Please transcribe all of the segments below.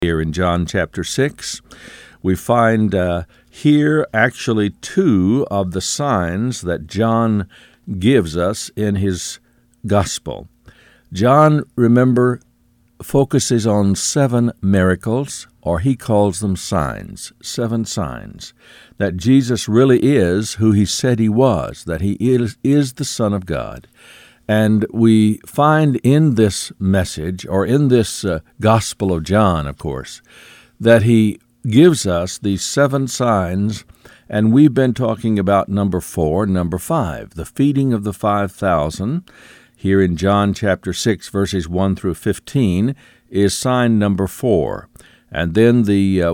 Here in John chapter 6, we find here actually two of the signs that John gives us in his gospel. John, remember, focuses on 7 miracles, or he calls them signs, 7 signs, that Jesus really is who he said he was, that he is the Son of God. And we find in this message, or in this Gospel of John, of course, that he gives us these 7 signs, and we've been talking about number 4, number 5, the feeding of the 5,000. Here in John chapter 6, verses 1 through 15, is sign number 4. And then the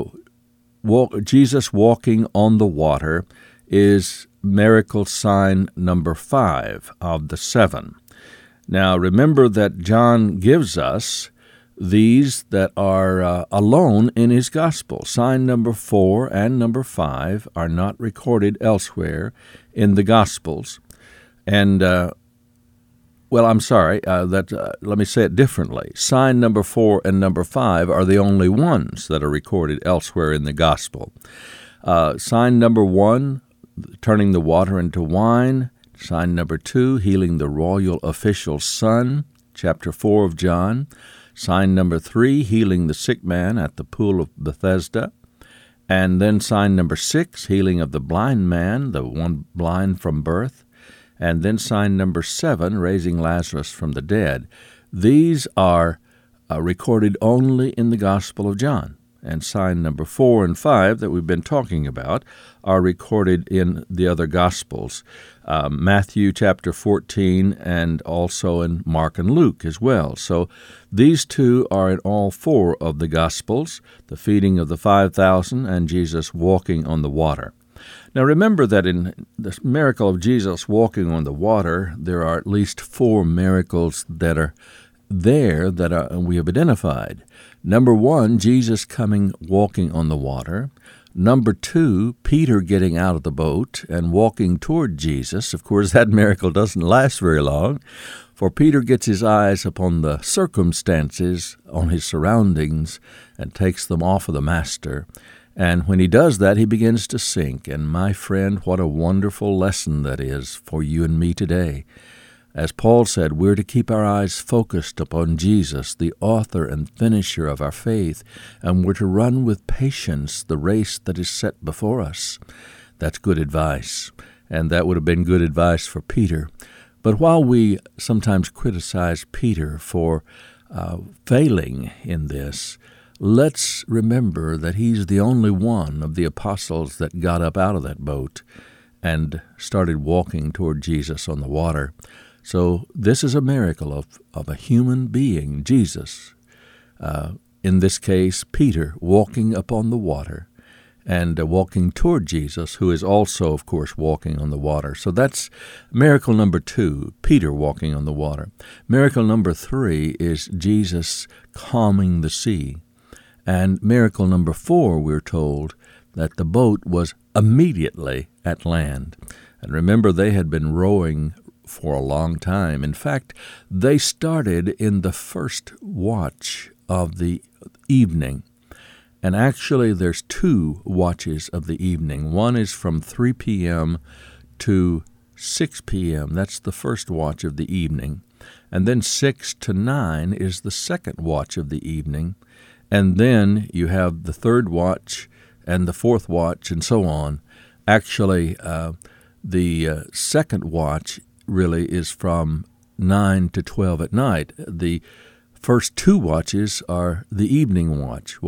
Jesus walking on the water is miracle sign number 5 of the 7. Now, remember that John gives us these that are alone in his gospel. Sign number 4 and number 5 are not recorded elsewhere in the Gospels. And, let me say it differently. Sign number 4 and number 5 are the only ones that are recorded elsewhere in the gospel. Sign number 1, turning the water into wine. Sign number 2, healing the royal official's son, chapter 4 of John. Sign number 3, healing the sick man at the pool of Bethesda. And then sign number 6, healing of the blind man, the one blind from birth. And then sign number 7, raising Lazarus from the dead. These are recorded only in the Gospel of John. And sign number 4 and 5 that we've been talking about are recorded in the other Gospels, Matthew chapter 14 and also in Mark and Luke as well. So these two are in all 4 of the Gospels, the feeding of the 5,000 and Jesus walking on the water. Now remember that in the miracle of Jesus walking on the water, there are at least 4 miracles that are there that we have identified. Number 1, Jesus walking on the water. Number 2, Peter getting out of the boat and walking toward Jesus. Of course, that miracle doesn't last very long, for Peter gets his eyes upon the circumstances, on his surroundings, and takes them off of the Master. And when he does that, he begins to sink. And my friend, what a wonderful lesson that is for you and me today. As Paul said, we're to keep our eyes focused upon Jesus, the author and finisher of our faith, and we're to run with patience the race that is set before us. That's good advice, and that would have been good advice for Peter. But while we sometimes criticize Peter for failing in this, let's remember that he's the only one of the apostles that got up out of that boat and started walking toward Jesus on the water. So this is a miracle of a human being, Jesus, in this case, Peter, walking upon the water and walking toward Jesus, who is also, of course, walking on the water. So that's miracle number 2, Peter walking on the water. Miracle number 3 is Jesus calming the sea. And miracle number 4, we're told that the boat was immediately at land. And remember, they had been rowing for a long time. In fact, they started in the first watch of the evening. And actually, there's 2 watches of the evening. One is from 3 p.m. to 6 p.m. That's the first watch of the evening. And then 6 to 9 is the second watch of the evening. And then you have the third watch and the fourth watch and so on. Actually, the second watch really is from 9 to 12 at night. The first 2 watches are the evening watch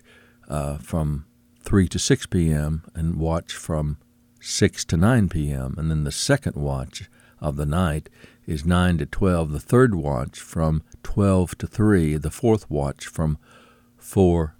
from 3 to 6 p.m. and watch from 6 to 9 p.m. And then the second watch of the night is 9 to 12. The third watch from 12 to 3. The fourth watch from 3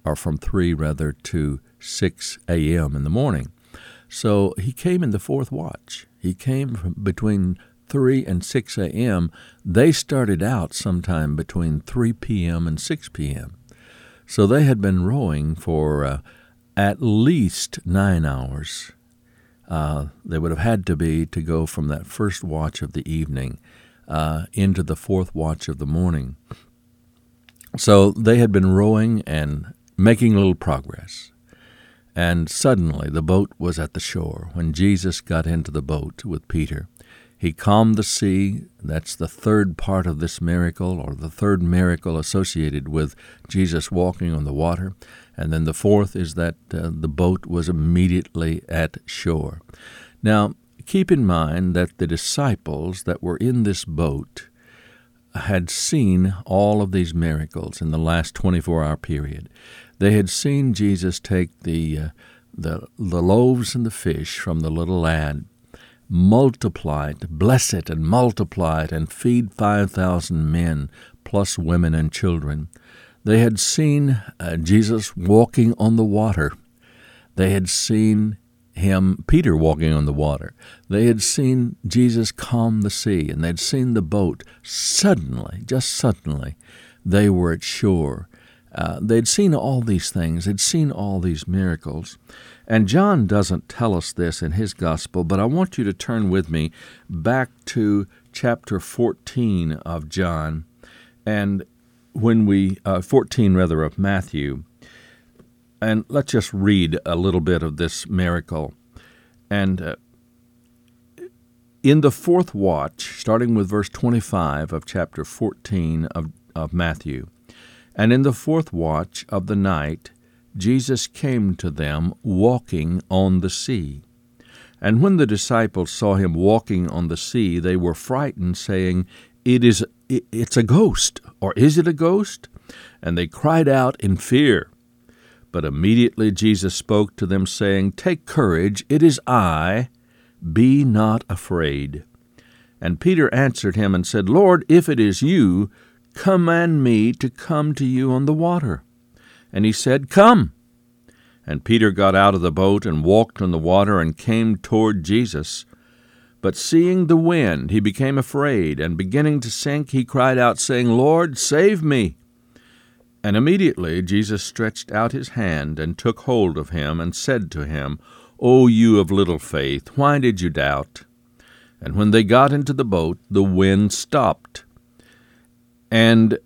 to 6 a.m. in the morning. So he came in the fourth watch. He came from between 3 and 6 a.m. They started out sometime between 3 p.m. and 6 p.m. So they had been rowing for at least 9 hours. They would have had to go from that first watch of the evening into the fourth watch of the morning. So they had been rowing and making little progress. And suddenly the boat was at the shore. When Jesus got into the boat with Peter, he calmed the sea. That's the third part of this miracle, or the third miracle associated with Jesus walking on the water. And then the fourth is that the boat was immediately at shore. Now, keep in mind that the disciples that were in this boat had seen all of these miracles in the last 24-hour period. They had seen Jesus take the loaves and the fish from the little lad, multiply it, bless it, and multiply it, and feed 5,000 men, plus women and children. They had seen Jesus walking on the water. They had seen Peter walking on the water. They had seen Jesus calm the sea, and they'd seen the boat. Suddenly, just suddenly, they were at shore. They'd seen all these things. They'd seen all these miracles. And John doesn't tell us this in his gospel, but I want you to turn with me back to chapter 14 of John, and 14 of Matthew. And let's just read a little bit of this miracle. And in the fourth watch, starting with verse 25 of chapter 14 of Matthew, and in the fourth watch of the night, Jesus came to them walking on the sea. And when the disciples saw him walking on the sea, they were frightened, saying, It's a ghost, or is it a ghost? And they cried out in fear. But immediately Jesus spoke to them, saying, Take courage, it is I, be not afraid. And Peter answered him and said, Lord, if it is you, command me to come to you on the water. And he said, Come. And Peter got out of the boat and walked on the water and came toward Jesus. But seeing the wind, he became afraid, and beginning to sink, he cried out, saying, Lord, save me. And immediately Jesus stretched out his hand and took hold of him and said to him, O you of little faith, why did you doubt? And when they got into the boat, the wind stopped. And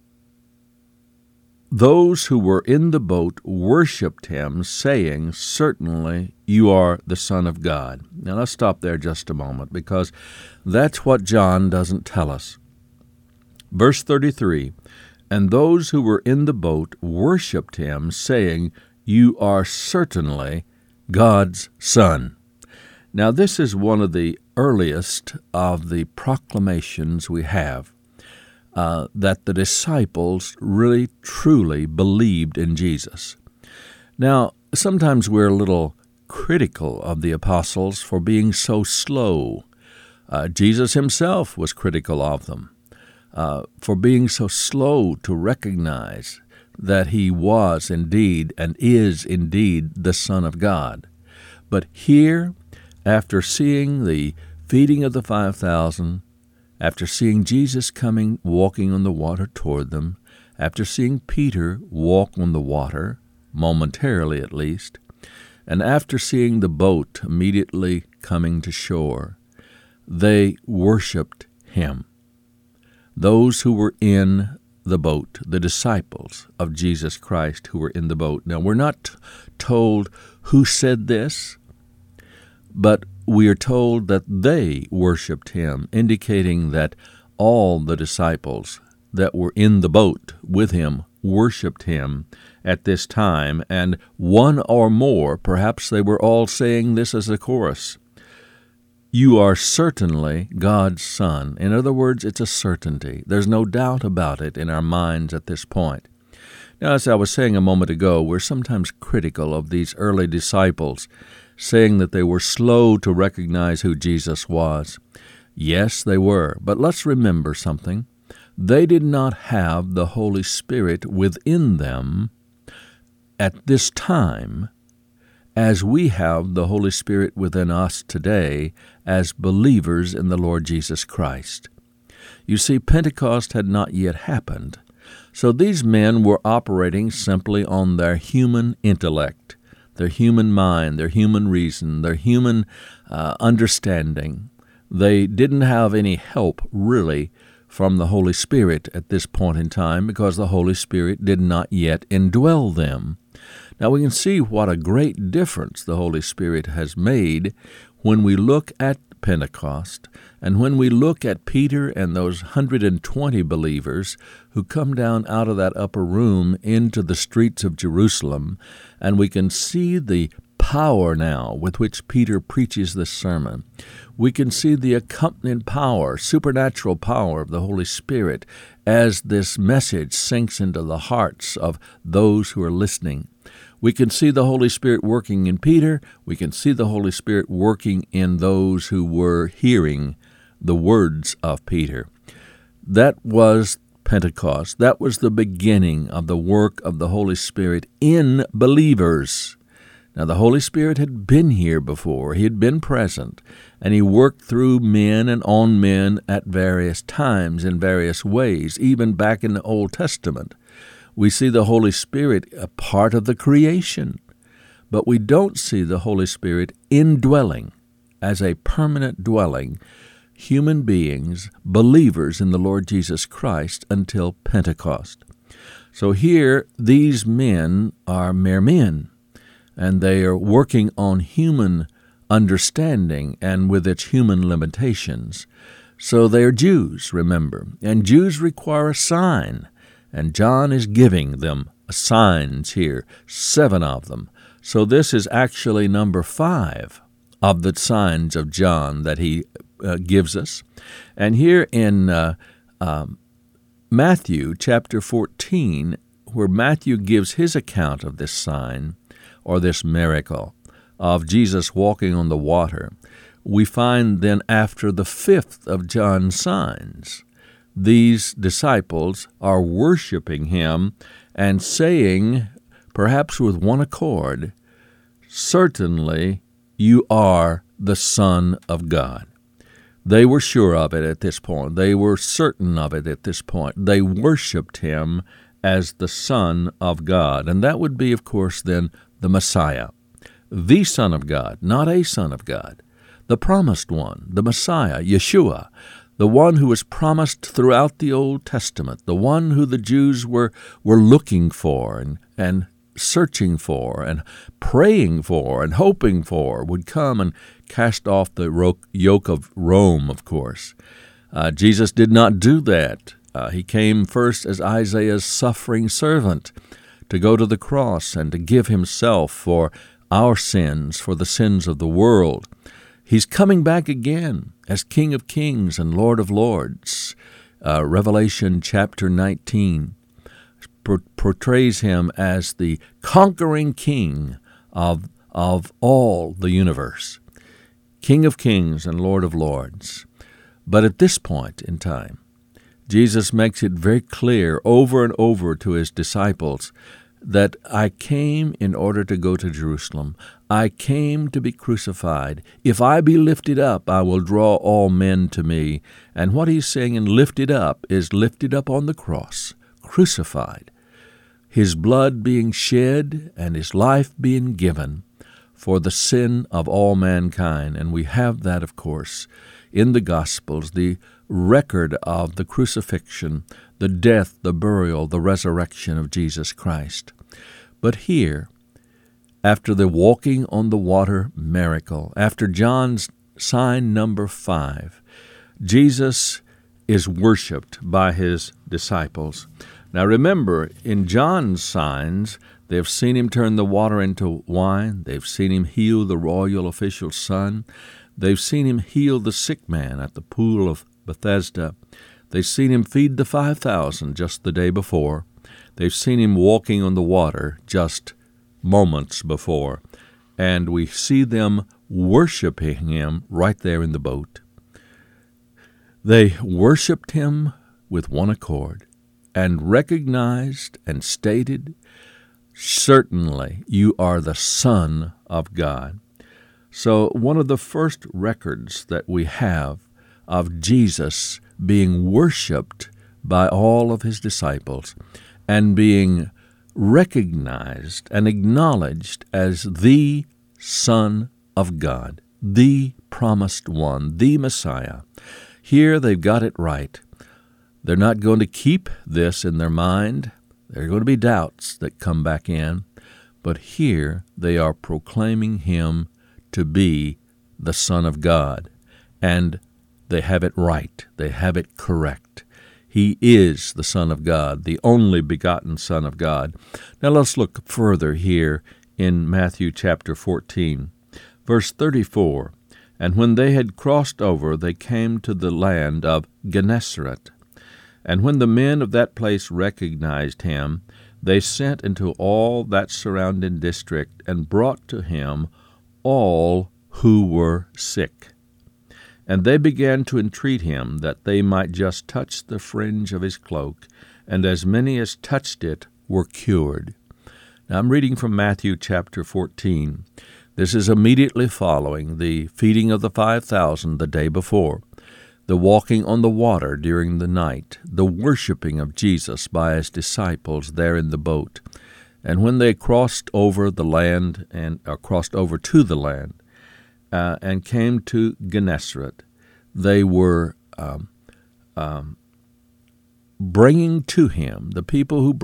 those who were in the boat worshipped him, saying, Certainly you are the Son of God. Now let's stop there just a moment, because that's what John doesn't tell us. Verse 33, And those who were in the boat worshipped him, saying, You are certainly God's Son. Now this is one of the earliest of the proclamations we have, that the disciples really, truly believed in Jesus. Now, sometimes we're a little critical of the apostles for being so slow. Jesus himself was critical of them for being so slow to recognize that he was indeed and is indeed the Son of God. But here, after seeing the feeding of the 5,000, after seeing Jesus coming, walking on the water toward them, after seeing Peter walk on the water, momentarily at least, and after seeing the boat immediately coming to shore, they worshipped him. Those who were in the boat, the disciples of Jesus Christ who were in the boat. Now, we're not told who said this, but we are told that they worshipped him, indicating that all the disciples that were in the boat with him worshipped him at this time, and one or more, perhaps they were all saying this as a chorus, You are certainly God's Son. In other words, it's a certainty. There's no doubt about it in our minds at this point. Now, as I was saying a moment ago, we're sometimes critical of these early disciples, saying that they were slow to recognize who Jesus was. Yes, they were, but let's remember something. They did not have the Holy Spirit within them at this time as we have the Holy Spirit within us today as believers in the Lord Jesus Christ. You see, Pentecost had not yet happened, so these men were operating simply on their human intellect, their human mind, their human reason, their human understanding. They didn't have any help, really, from the Holy Spirit at this point in time because the Holy Spirit did not yet indwell them. Now we can see what a great difference the Holy Spirit has made when we look at Pentecost and when we look at Peter and those 120 believers who come down out of that upper room into the streets of Jerusalem, and we can see the power now with which Peter preaches this sermon. We can see the accompanying power, supernatural power of the Holy Spirit as this message sinks into the hearts of those who are listening. We can see the Holy Spirit working in Peter. We can see the Holy Spirit working in those who were hearing the words of Peter. That was Pentecost. That was the beginning of the work of the Holy Spirit in believers. Now, the Holy Spirit had been here before. He had been present, and He worked through men and on men at various times in various ways, even back in the Old Testament. We see the Holy Spirit a part of the creation, but we don't see the Holy Spirit indwelling as a permanent dwelling human beings, believers in the Lord Jesus Christ until Pentecost. So here, these men are mere men, and they are working on human understanding and with its human limitations. So they are Jews, remember, and Jews require a sign, and John is giving them signs here, 7 of them. So this is actually number 5 of the signs of John that he gives us. And here in Matthew chapter 14, where Matthew gives his account of this sign, or this miracle of Jesus walking on the water, we find then after the 5th of John's signs, these disciples are worshiping Him and saying, perhaps with one accord, "Certainly you are the Son of God." They were sure of it at this point. They were certain of it at this point. They worshiped Him as the Son of God. And that would be, of course, then the Messiah, the Son of God, not a Son of God, the promised one, the Messiah, Yeshua, the one who was promised throughout the Old Testament, the one who the Jews were looking for and searching for and praying for and hoping for, would come and cast off the yoke of Rome, of course. Jesus did not do that. He came first as Isaiah's suffering servant to go to the cross and to give Himself for our sins, for the sins of the world. He's coming back again as King of Kings and Lord of Lords. Revelation chapter 19 portrays Him as the conquering King of all the universe, King of Kings and Lord of Lords. But at this point in time, Jesus makes it very clear over and over to His disciples that I came in order to go to Jerusalem. I came to be crucified. If I be lifted up, I will draw all men to me. And what He's saying in lifted up is lifted up on the cross, crucified, His blood being shed and His life being given for the sin of all mankind. And we have that, of course, in the Gospels, the record of the crucifixion, the death, the burial, the resurrection of Jesus Christ. But here, after the walking on the water miracle, after John's sign number 5, Jesus is worshiped by His disciples. Now remember, in John's signs, they've seen Him turn the water into wine. They've seen Him heal the royal official's son. They've seen Him heal the sick man at the pool of Bethesda. They've seen Him feed the 5,000 just the day before. They've seen Him walking on the water just moments before. And we see them worshiping Him right there in the boat. They worshiped Him with one accord and recognized and stated, "Certainly you are the Son of God." So one of the first records that we have of Jesus being worshiped by all of His disciples and being recognized and acknowledged as the Son of God, the promised one, the Messiah. Here they've got it right. They're not going to keep this in their mind. There are going to be doubts that come back in. But here they are proclaiming him to be the Son of God. And they have it right. They have it correct. He is the Son of God, the only begotten Son of God. Now let's look further here in Matthew chapter 14, verse 34. And when they had crossed over, they came to the land of Gennesaret. And when the men of that place recognized him, they sent into all that surrounding district and brought to him all who were sick. And they began to entreat him that they might just touch the fringe of his cloak, and as many as touched it were cured. Now I'm reading from Matthew chapter 14. This is immediately following the feeding of the 5,000 the day before, the walking on the water during the night, the worshiping of Jesus by his disciples there in the boat. And when they crossed over the land crossed over to the land and came to Gennesaret, they were bringing to him the people who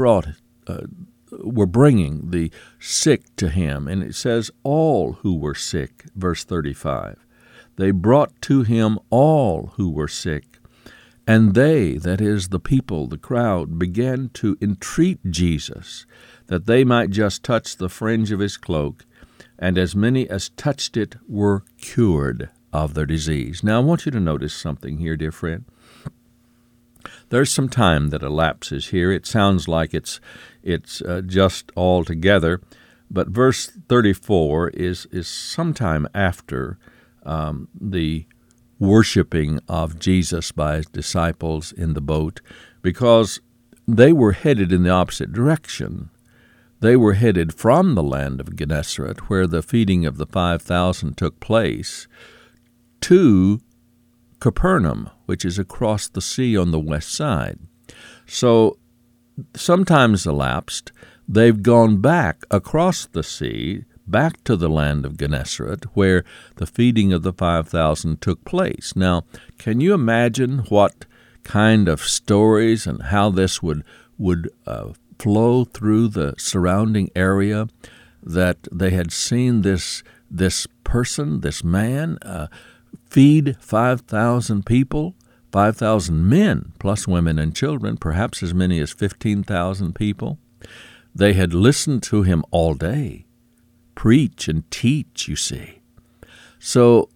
were bringing the sick to him. And it says all who were sick, verse 35. They brought to him all who were sick, and they, that is the people, the crowd, began to entreat Jesus that they might just touch the fringe of his cloak, and as many as touched it were cured of their disease. Now I want you to notice something here, dear friend. There's some time that elapses here. It sounds like it's just all together, but verse 34 is sometime after the worshiping of Jesus by his disciples in the boat, because they were headed in the opposite direction. They were headed from the land of Gennesaret, where the feeding of the 5,000 took place, to Capernaum, which is across the sea on the west side. So sometimes elapsed, they've gone back across the sea, back to the land of Gennesaret, where the feeding of the 5,000 took place. Now, can you imagine what kind of stories and how this would flow through the surrounding area, that they had seen this person, this man, feed 5,000 people, 5,000 men, plus women and children, perhaps as many as 15,000 people. They had listened to him all day, preach and teach, you see. So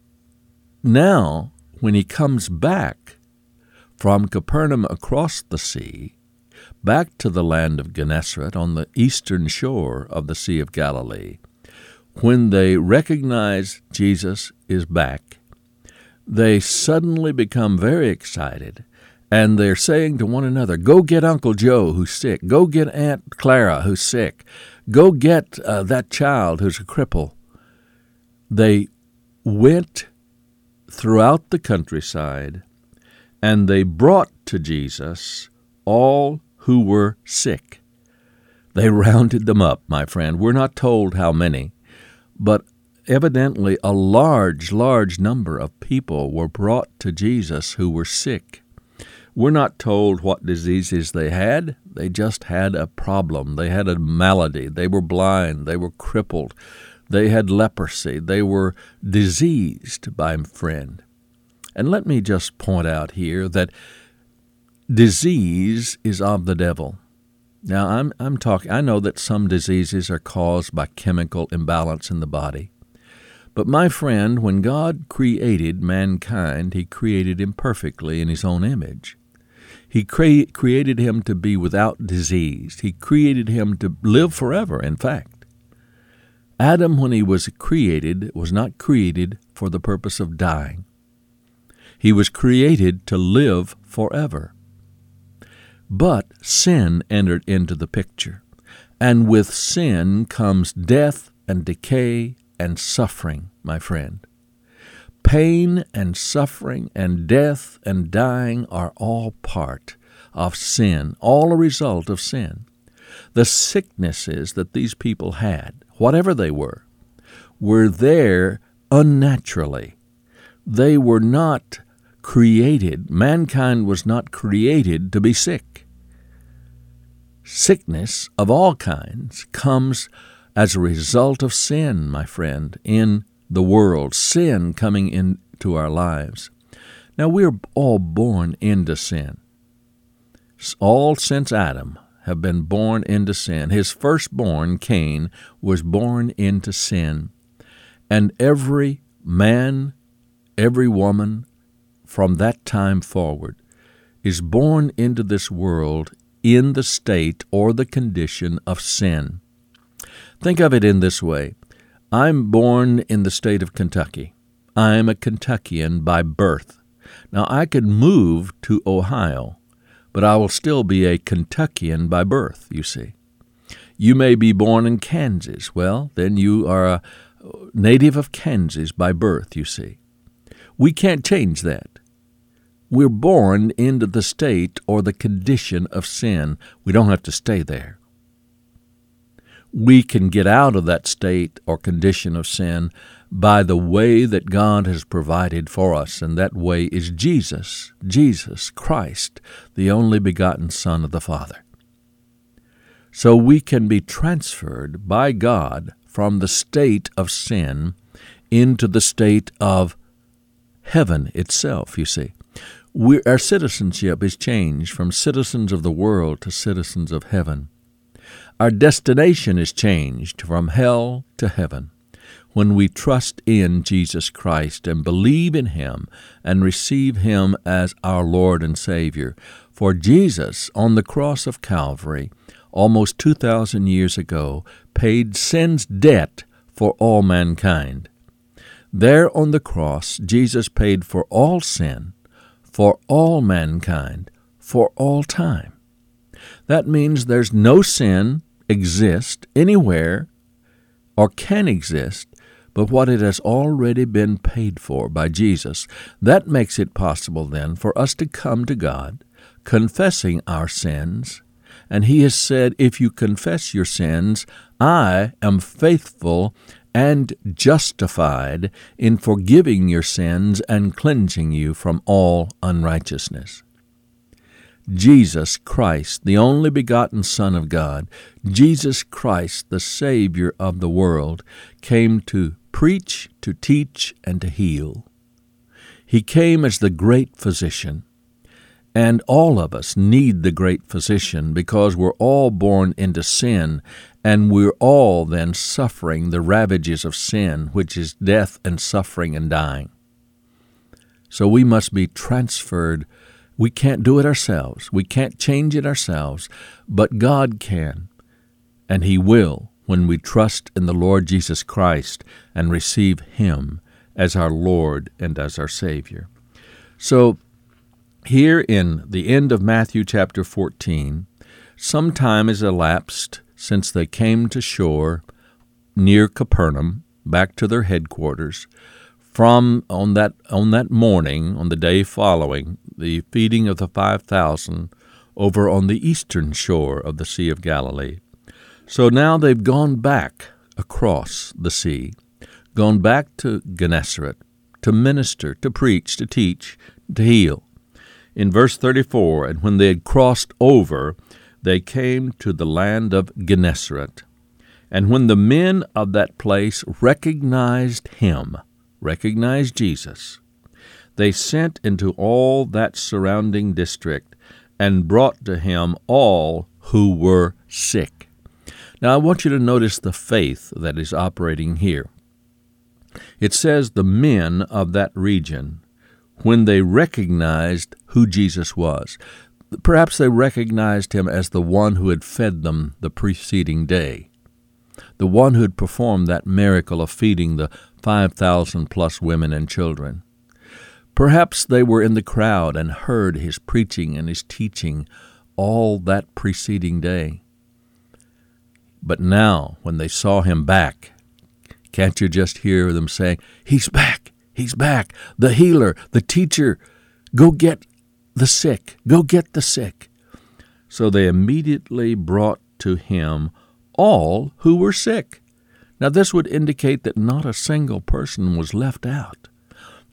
now, when he comes back from Capernaum across the sea, back to the land of Gennesaret on the eastern shore of the Sea of Galilee, when they recognize Jesus is back, they suddenly become very excited, and they're saying to one another, go get Uncle Joe who's sick, go get Aunt Clara who's sick, go get that child who's a cripple. They went throughout the countryside, and they brought to Jesus all who were sick. They rounded them up, my friend. We're not told how many, but evidently a large number of people were brought to Jesus who were sick. We're not told what diseases they had. They just had a problem. They had a malady. They were blind. They were crippled. They had leprosy. They were diseased, my friend. And let me just point out here that disease is of the devil. Now, I'm talking. I know that some diseases are caused by chemical imbalance in the body. But my friend, when God created mankind, he created him perfectly in his own image. He created him to be without disease. He created him to live forever, in fact. Adam, when he was created, was not created for the purpose of dying. He was created to live forever. But sin entered into the picture, and with sin comes death and decay and suffering, my friend. Pain and suffering and death and dying are all part of sin, all a result of sin. The sicknesses that these people had, whatever they were there unnaturally. They were not mankind was not created to be sick. Sickness of all kinds comes as a result of sin, my friend, in the world, sin coming into our lives. Now, we're all born into sin. All since Adam have been born into sin. His firstborn, Cain, was born into sin. And every man, every woman from that time forward is born into this world in the state or the condition of sin. Think of it in this way. I'm born in the state of Kentucky. I'm a Kentuckian by birth. Now, I could move to Ohio, but I will still be a Kentuckian by birth, you see. You may be born in Kansas. Well, then you are a native of Kansas by birth, you see. We can't change that. We're born into the state or the condition of sin. We don't have to stay there. We can get out of that state or condition of sin by the way that God has provided for us, and that way is Jesus Christ, the only begotten Son of the Father. So we can be transferred by God from the state of sin into the state of heaven itself, you see. Our citizenship is changed from citizens of the world to citizens of heaven. Our destination is changed from hell to heaven when we trust in Jesus Christ and believe in Him and receive Him as our Lord and Savior. For Jesus, on the cross of Calvary, almost 2,000 years ago, paid sin's debt for all mankind. There on the cross, Jesus paid for all sin, for all mankind, for all time. That means there's no sin exist anywhere or can exist but what it has already been paid for by Jesus. That makes it possible then for us to come to God, confessing our sins. And He has said, if you confess your sins, I am faithful and justified in forgiving your sins and cleansing you from all unrighteousness. Jesus Christ, the only begotten Son of God, Jesus Christ, the Savior of the world, came to preach, to teach, and to heal. He came as the great physician, and all of us need the great physician because we're all born into sin, and we're all then suffering the ravages of sin, which is death and suffering and dying. So we must be transferred. We can't do it ourselves. We can't change it ourselves, but God can, and He will when we trust in the Lord Jesus Christ and receive Him as our Lord and as our Savior. So here in the end of Matthew chapter 14, some time has elapsed since they came to shore near Capernaum, back to their headquarters, from on that morning, on the day following the feeding of the 5,000 over on the eastern shore of the Sea of Galilee. So now they've gone back across the sea, gone back to Gennesaret to minister, to preach, to teach, to heal. In verse 34, and when they had crossed over, they came to the land of Gennesaret. And when the men of that place recognized Him, recognized Jesus, they sent into all that surrounding district and brought to Him all who were sick. Now, I want you to notice the faith that is operating here. It says the men of that region, when they recognized who Jesus was, perhaps they recognized Him as the one who had fed them the preceding day, the one who had performed that miracle of feeding the 5,000 plus women and children. Perhaps they were in the crowd and heard His preaching and His teaching all that preceding day. But now, when they saw Him back, can't you just hear them saying, He's back, He's back, the healer, the teacher, go get the sick, go get the sick. So they immediately brought to Him all who were sick. Now this would indicate that not a single person was left out.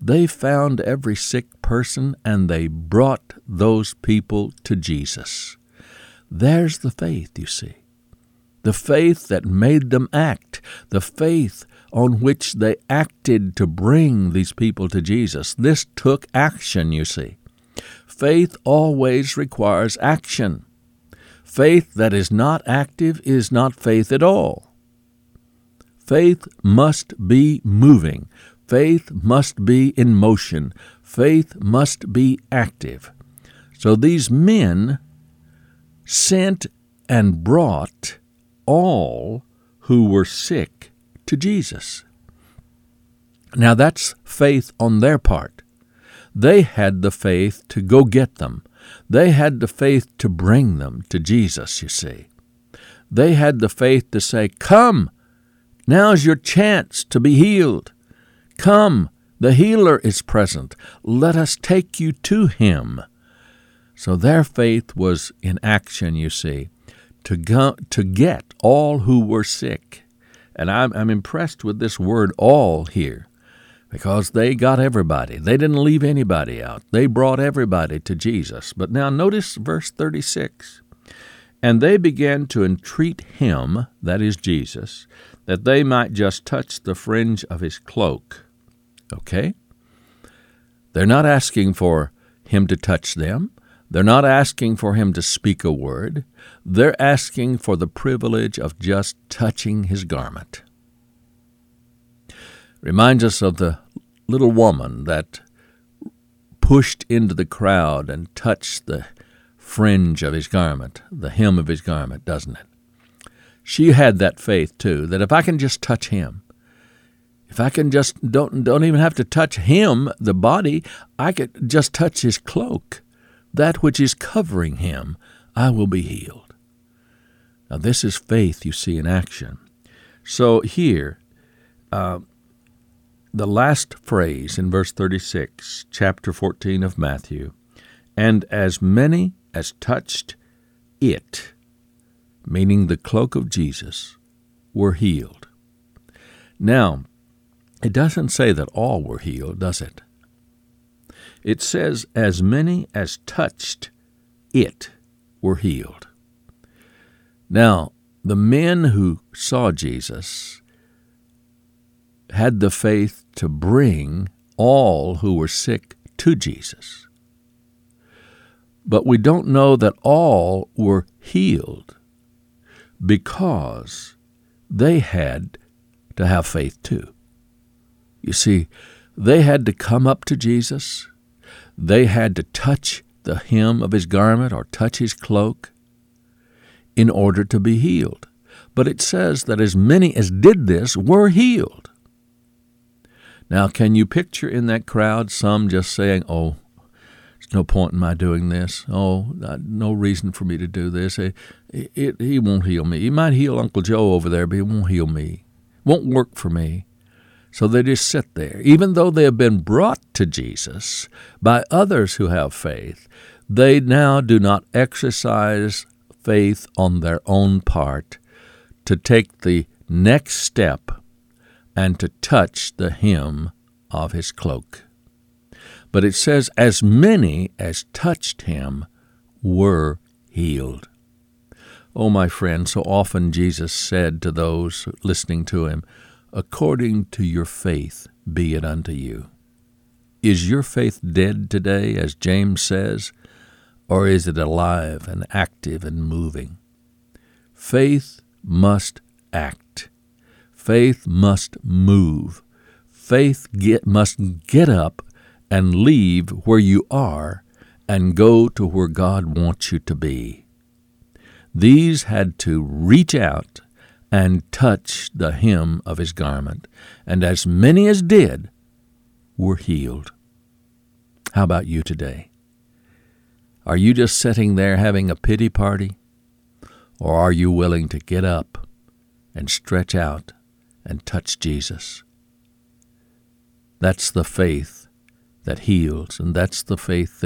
They found every sick person and they brought those people to Jesus. There's the faith, you see. The faith that made them act, the faith on which they acted to bring these people to Jesus. This took action, you see. Faith always requires action. Faith that is not active is not faith at all. Faith must be moving. Faith must be in motion. Faith must be active. So these men sent and brought all who were sick to Jesus. Now that's faith on their part. They had the faith to go get them. They had the faith to bring them to Jesus, you see. They had the faith to say, "Come, now's your chance to be healed. Come, the healer is present. Let us take you to him." So their faith was in action, you see, to get all who were sick. And I'm impressed with this word "all" here, because they got everybody. They didn't leave anybody out. They brought everybody to Jesus. But now notice verse 36. "And they began to entreat him," that is Jesus, "that they might just touch the fringe of his cloak." Okay? They're not asking for him to touch them. They're not asking for him to speak a word. They're asking for the privilege of just touching his garment. Reminds us of the little woman that pushed into the crowd and touched the fringe of his garment, the hem of his garment, doesn't it? She had that faith, too, that if I can just touch him, if I can just don't even have to touch him, the body, I could just touch his cloak, that which is covering him, I will be healed. Now this is faith, you see, in action. So here, the last phrase in verse 36, chapter 14 of Matthew, "And as many as touched it," meaning the cloak of Jesus, "were healed." Now, it doesn't say that all were healed, does it? It says, "as many as touched it were healed." Now, the men who saw Jesus had the faith to bring all who were sick to Jesus. But we don't know that all were healed because they had to have faith too. You see, they had to come up to Jesus. They had to touch the hem of his garment or touch his cloak in order to be healed. But it says that as many as did this were healed. Now, can you picture in that crowd some just saying, "Oh, there's no point in my doing this. Oh, no reason for me to do this. He won't heal me. He might heal Uncle Joe over there, but he won't heal me. Won't work for me." So they just sit there. Even though they have been brought to Jesus by others who have faith, they now do not exercise faith on their own part to take the next step and to touch the hem of his cloak. But it says, "as many as touched him were healed." Oh, my friend, so often Jesus said to those listening to him, "According to your faith be it unto you." Is your faith dead today, as James says, or is it alive and active and moving? Faith must act. Faith must move. Faith must get up and leave where you are and go to where God wants you to be. These had to reach out and touch the hem of his garment, and as many as did were healed. How about you today? Are you just sitting there having a pity party, or are you willing to get up and stretch out and touch Jesus? That's the faith that heals, and that's the faith that